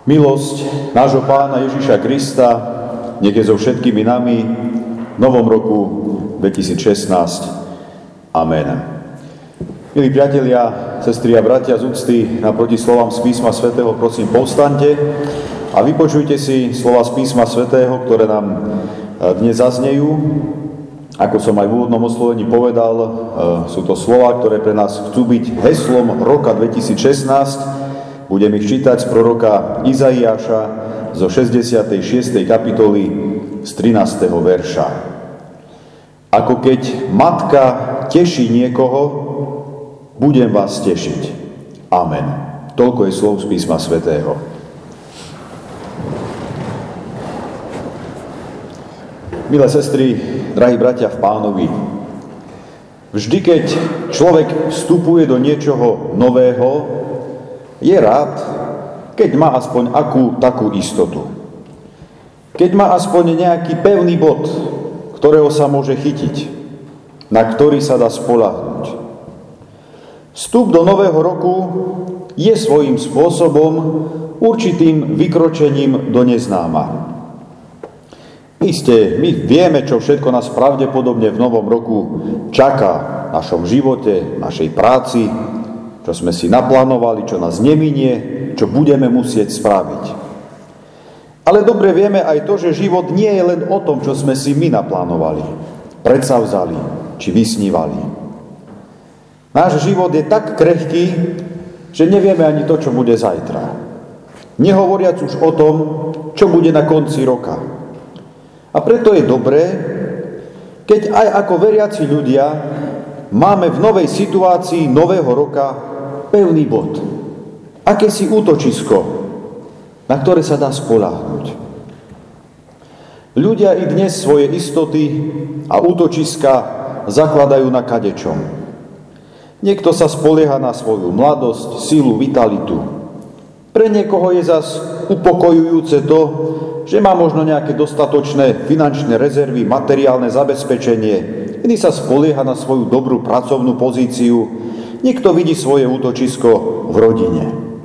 Milosť nášho Pána Ježiša Krista nech je so všetkými nami v novom roku 2016. Amen. Milí priatelia, sestry a bratia z úcty, naproti slovám z písma svätého, prosím, povstaňte a vypočujte si slova z písma svätého, ktoré nám dnes zaznejú. Ako som aj v úvodnom oslovení povedal, sú to slova, ktoré pre nás chcú byť heslom roka 2016. Budem ich čítať z proroka Izaiáša zo 66. kapitoly z 13. verša. Ako keď matka teší niekoho, budem vás tešiť. Amen. Toľko je slov z písma svätého. Milé sestry, drahí bratia v Pánovi, vždy, keď človek vstupuje do niečoho nového, je rád, keď má aspoň akú takú istotu. Keď má aspoň nejaký pevný bod, ktorého sa môže chytiť, na ktorý sa dá spoľahnúť. Vstup do nového roku je svojím spôsobom určitým vykročením do neznáma. Isté, my vieme, čo všetko nás pravdepodobne v novom roku čaká v našom živote, v našej práci, čo sme si naplánovali, čo nás neminie, čo budeme musieť spraviť. Ale dobre vieme aj to, že život nie je len o tom, čo sme si my naplánovali, predsavzali či vysnívali. Náš život je tak krehký, že nevieme ani to, čo bude zajtra. Nehovoriac už o tom, čo bude na konci roka. A preto je dobré, keď aj ako veriaci ľudia máme v novej situácii nového roka pevný bod, akési útočisko, na ktoré sa dá spoľahnúť. Ľudia i dnes svoje istoty a útočiska zakladajú na kadečom. Niekto sa spolieha na svoju mladosť, silu, vitalitu. Pre niekoho je zas upokojujúce to, že má možno nejaké dostatočné finančné rezervy, materiálne zabezpečenie. Iný sa spolieha na svoju dobrú pracovnú pozíciu. Niekto vidí svoje útočisko v rodine.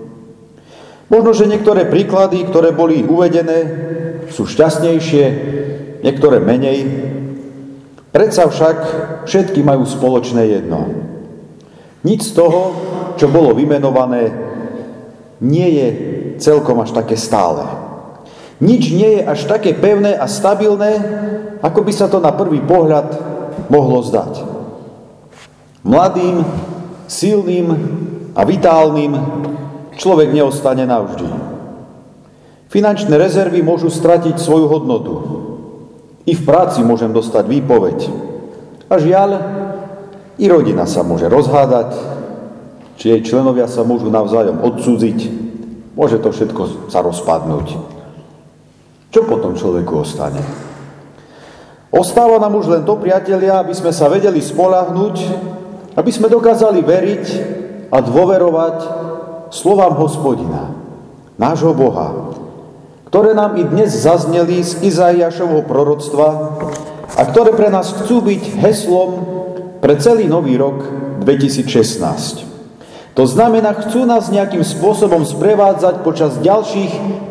Možno, že niektoré príklady, ktoré boli uvedené, sú šťastnejšie, niektoré menej. Predsa však všetky majú spoločné jedno. Nič z toho, čo bolo vymenované, nie je celkom až také stále. Nič nie je až také pevné a stabilné, ako by sa to na prvý pohľad mohlo zdať. Mladým, silným a vitálnym človek neostane navždy. Finančné rezervy môžu stratiť svoju hodnotu. I v práci môžem dostať výpoveď. A žiaľ, i rodina sa môže rozhádať, či jej členovia sa môžu navzájom odsúdiť. Môže to všetko sa rozpadnúť. Čo potom človeku ostane? Ostáva nám už len to, priatelia, aby sme sa vedeli spoľahnúť, aby sme dokázali veriť a dôverovať slovám Hospodina, nášho Boha, ktoré nám i dnes zazneli z Izaiášovho proroctva a ktoré pre nás chcú byť heslom pre celý nový rok 2016. To znamená, chcú nás nejakým spôsobom sprevádzať počas ďalších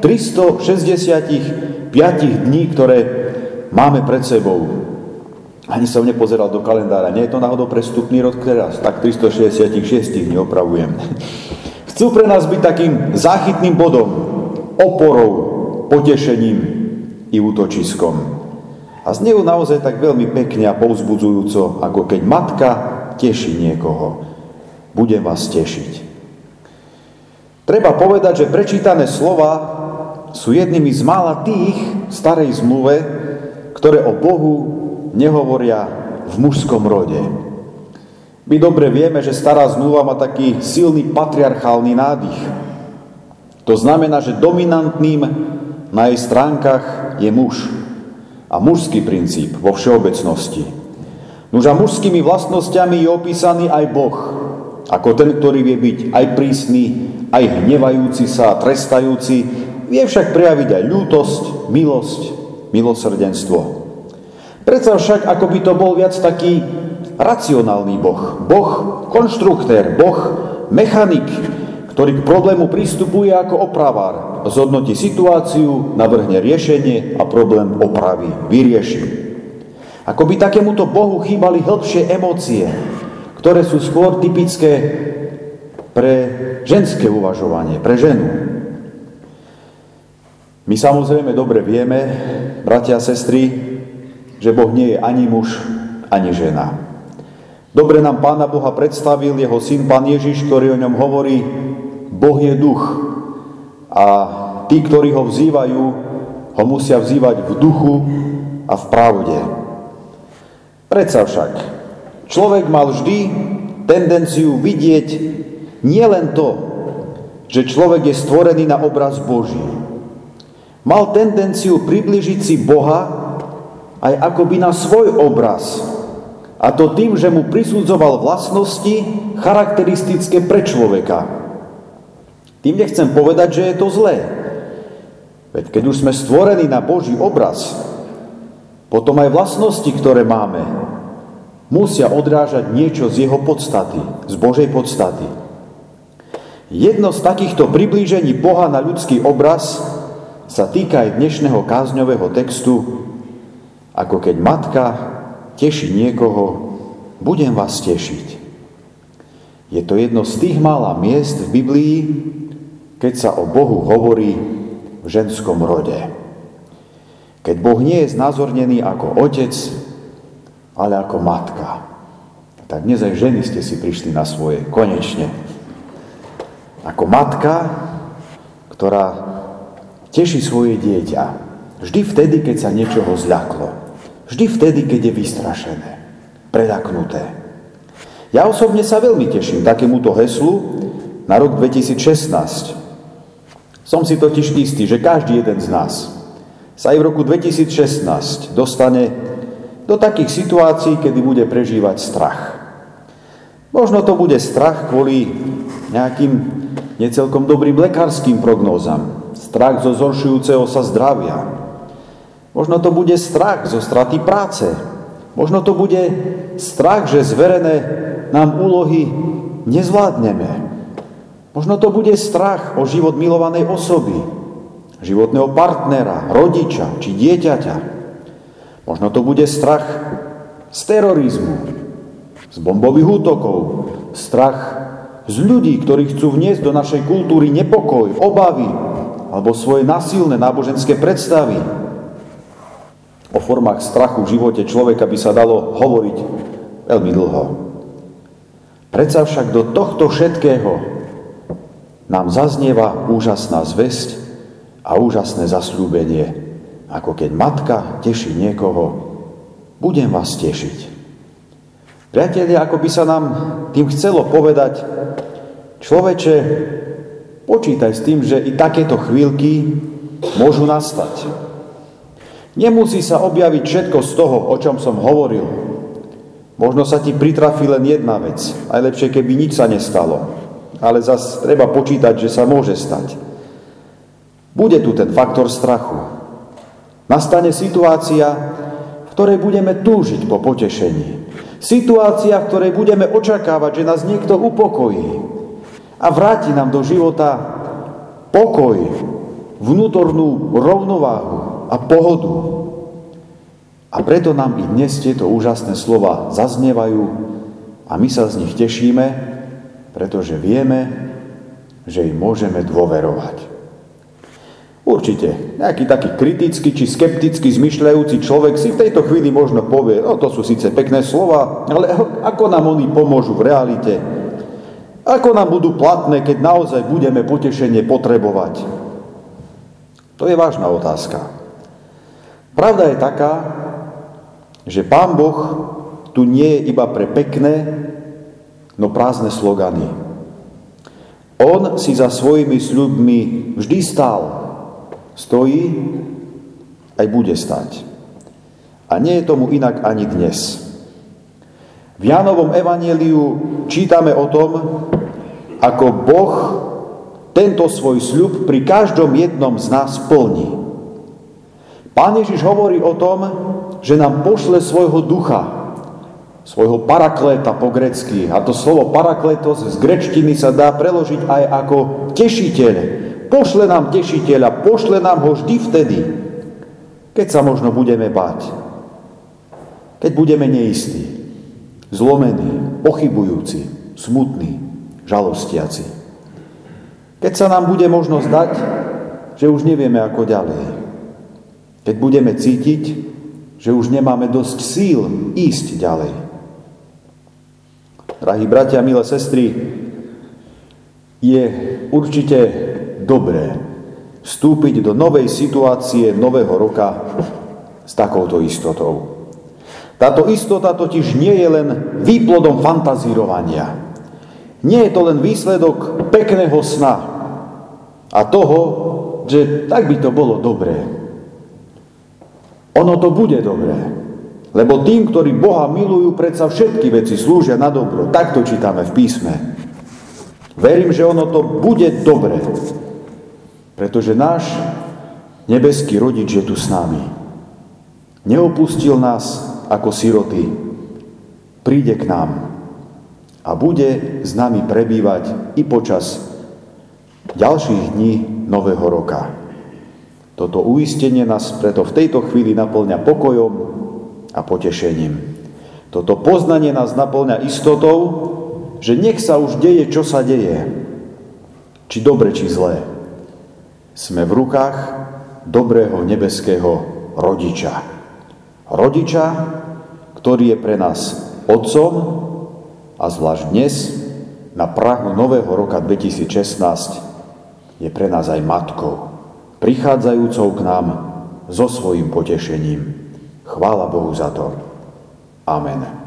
365 dní, ktoré máme pred sebou. Ani som nepozeral do kalendára. Nie je to náhodou prestupný rok teraz? Tak 366 dní opravujem. Chcú pre nás byť takým záchytným bodom, oporou, potešením i útočiskom. A znejú naozaj tak veľmi pekne a povzbudzujúco, ako keď matka teší niekoho. Budem vás tešiť. Treba povedať, že prečítané slova sú jednými z mála tých v starej zmluve, ktoré o Bohu nehovoria v mužskom rode. My dobre vieme, že stará zmluva má taký silný patriarchálny nádych. To znamená, že dominantným na jej stránkach je muž a mužský princíp vo všeobecnosti. Nuž a mužskými vlastnosťami je opísaný aj Boh, ako ten, ktorý vie byť aj prísny, aj hnevajúci sa, trestajúci, vie však prejaviť aj ľútosť, milosť, milosrdenstvo. Predsa však, ako by to bol viac taký racionálny Boh. Boh konštruktér, Boh mechanik, ktorý k problému pristupuje ako opravár, zhodnotí situáciu, navrhne riešenie a problém opraví, vyrieši. Ako by takémuto Bohu chýbali hĺbšie emócie, ktoré sú skôr typické pre ženské uvažovanie, pre ženu. My samozrejme dobre vieme, bratia a sestry, že Boh nie je ani muž, ani žena. Dobre nám Pána Boha predstavil jeho syn Pán Ježiš, ktorý o ňom hovorí: Boh je duch a tí, ktorí ho vzývajú, ho musia vzývať v duchu a v pravde. Predsa však, človek mal vždy tendenciu vidieť nielen to, že človek je stvorený na obraz Boží. Mal tendenciu priblížiť si Boha aj akoby na svoj obraz. A to tým, že mu prisudzoval vlastnosti charakteristické pre človeka. Tým nechcem povedať, že je to zlé. Veď keď už sme stvorení na Boží obraz, potom aj vlastnosti, ktoré máme, musia odrážať niečo z jeho podstaty, z Božej podstaty. Jedno z takýchto priblížení Boha na ľudský obraz sa týka aj dnešného kázňového textu: ako keď matka teší niekoho, budem vás tešiť. Je to jedno z tých mála miest v Biblii, keď sa o Bohu hovorí v ženskom rode. Keď Boh nie je znázornený ako otec, ale ako matka. Tak dnes aj ženy ste si prišli na svoje, konečne. Ako matka, ktorá teší svoje dieťa. Vždy vtedy, keď sa niečoho zľaklo. Vždy vtedy, keď je vystrašené, preľaknuté. Ja osobne sa veľmi teším takémuto heslu na rok 2016. Som si totiž istý, že každý jeden z nás sa aj v roku 2016 dostane do takých situácií, kedy bude prežívať strach. Možno to bude strach kvôli nejakým necelkom dobrým lekárskym prognózam, strach zo zhoršujúceho sa zdravia. Možno to bude strach zo straty práce. Možno to bude strach, že zverené nám úlohy nezvládneme. Možno to bude strach o život milovanej osoby, životného partnera, rodiča či dieťaťa. Možno to bude strach z terorizmu, z bombových útokov, strach z ľudí, ktorí chcú vniesť do našej kultúry nepokoj, obavy alebo svoje nasilné náboženské predstavy. O formách strachu v živote človeka by sa dalo hovoriť veľmi dlho. Predsa však do tohto všetkého nám zaznieva úžasná zvesť a úžasné zasľúbenie. Ako keď matka teší niekoho, budem vás tešiť. Priatelia, ako by sa nám tým chcelo povedať: človeče, počítaj s tým, že i takéto chvíľky môžu nastať. Nemusí sa objaviť všetko z toho, o čom som hovoril. Možno sa ti pritrafí len jedna vec. Aj lepšie, keby nič sa nestalo. Ale zas treba počítať, že sa môže stať. Bude tu ten faktor strachu. Nastane situácia, v ktorej budeme túžiť po potešení. Situácia, v ktorej budeme očakávať, že nás niekto upokojí a vráti nám do života pokoj, vnútornú rovnováhu a pohodu. A preto nám i dnes tieto úžasné slova zaznievajú a my sa z nich tešíme, pretože vieme, že im môžeme dôverovať. Určite, nejaký taký kritický či skepticky zmyšľajúci človek si v tejto chvíli možno povie: no to sú síce pekné slova, ale ako nám oni pomôžu v realite? Ako nám budú platné, keď naozaj budeme potešenie potrebovať? To je vážna otázka. Pravda je taká, že Pán Boh tu nie je iba pre pekné, no prázdne slogany. On si za svojimi sľubmi vždy stál, stojí, aj bude stať. A nie je tomu inak ani dnes. V Jánovom evanjeliu čítame o tom, ako Boh tento svoj sľub pri každom jednom z nás plní. Pán Ježiš hovorí o tom, že nám pošle svojho ducha, svojho parakléta po grécky. A to slovo parakletos z gréčtiny sa dá preložiť aj ako tešiteľ. Pošle nám tešiteľa, pošle nám ho vždy vtedy, keď sa možno budeme báť. Keď budeme neistí, zlomení, pochybujúci, smutní, žalostiaci. Keď sa nám bude možno zdať, že už nevieme ako ďalej. Keď budeme cítiť, že už nemáme dosť síl ísť ďalej. Drahí bratia, milé sestry, je určite dobré vstúpiť do novej situácie, nového roka s takouto istotou. Táto istota totiž nie je len výplodom fantazírovania. Nie je to len výsledok pekného sna a toho, že tak by to bolo dobré. Ono to bude dobré, lebo tým, ktorí Boha milujú, predsa všetky veci slúžia na dobro. Tak to čítame v písme. Verím, že ono to bude dobré, pretože náš nebeský rodič je tu s nami. Neopustil nás ako siroty. Príde k nám a bude s nami prebývať i počas ďalších dní nového roka. Toto uistenie nás preto v tejto chvíli naplňa pokojom a potešením. Toto poznanie nás naplňa istotou, že nech sa už deje, čo sa deje. Či dobre, či zlé. Sme v rukách dobrého nebeského rodiča. Rodiča, ktorý je pre nás otcom a zvlášť dnes, na prahu nového roka 2016, je pre nás aj matkou, prichádzajúcou k nám so svojím potešením. Chvála Bohu za to. Amen.